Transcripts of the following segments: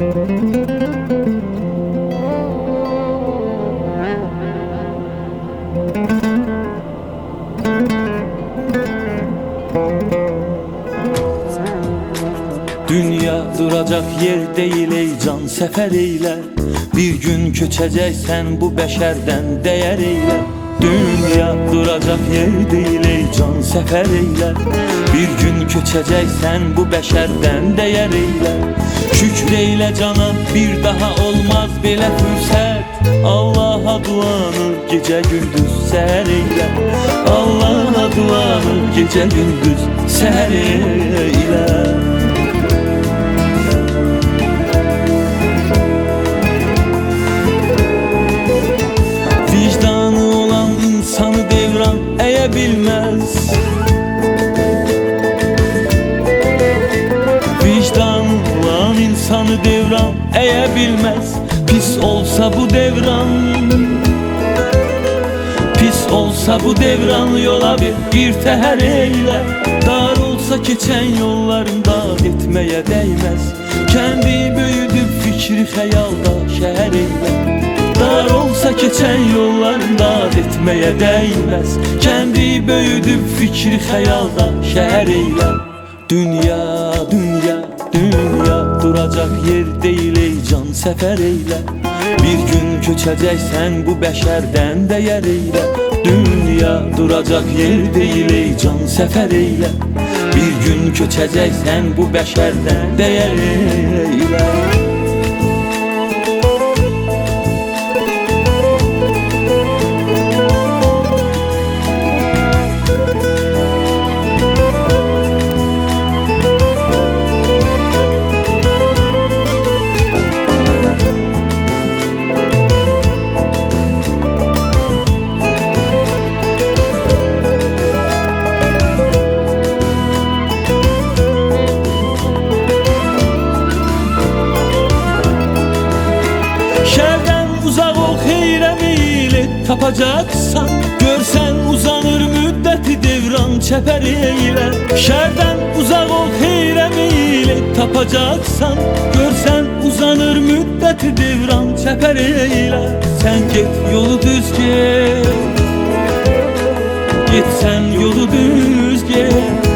Dünya duracak yer değil ey can, sefer eyle. Bir gün köçeceksen bu beşerden değer eyle. Dünya duracak yer değil ey can, sefer eyle. Bir gün köçeceksen bu beşerden değer eyle. Şükreyle cana, bir daha olmaz bile fürsət. Allah'a duanı gece gündüz seher eyle. Allah'a duanı gece gündüz seher eyle. Vicdanı olan insanı devran eyebilmez. Vicdanı olan insanı devran eyebilmez. Pis olsa bu devran, pis olsa bu devran, yola bir teher eyle. Dar olsa geçen yollarında etmeye değmez. Kendi büyüdüp fikri hayalda şehir eyle. Dar olsa geçen yollarında etmeye değmez. Kendi büyüdüp fikri hayalda şehir eyle. Dünya, dünya, dünya duracak yer değil ey can, sefer eyle. Bir gün köçeceksen bu beşerden değer eyle. Dünya duracak yer değil ey can, sefer eyle. Bir gün köçeceksen bu beşerden değer eyle. Şerden uzak ol, heyre meyli tapacaksan. Görsen uzanır müddeti devran çeper eyle. Şerden uzak ol, heyre meyli tapacaksan. Görsen uzanır müddeti devran çeper eyle. Sen git yolu düz git, git sen yolu düz git.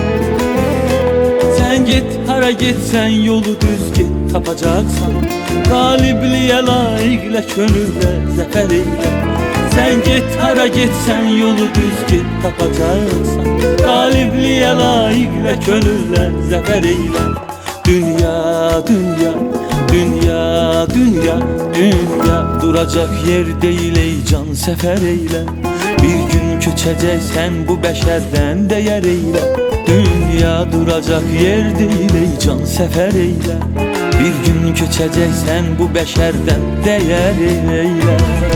Sen git hara gitsen yolu düz git tapacaksan. Galibliğe layıkla könülle zafer eyle. Sen git hara gitsen yolu düz git tapacaksan. Galibliğe layıkla könülle zafer eyle. Dünya, dünya, dünya, dünya, dünya duracak yer değil ey can, sefer eyle. Bir gün köçeceksen bu beşerden değer eyle. Dünya duracak yer değil ey can, sefer eyle. Bir gün köçeceksen bu beşerden değer eyle.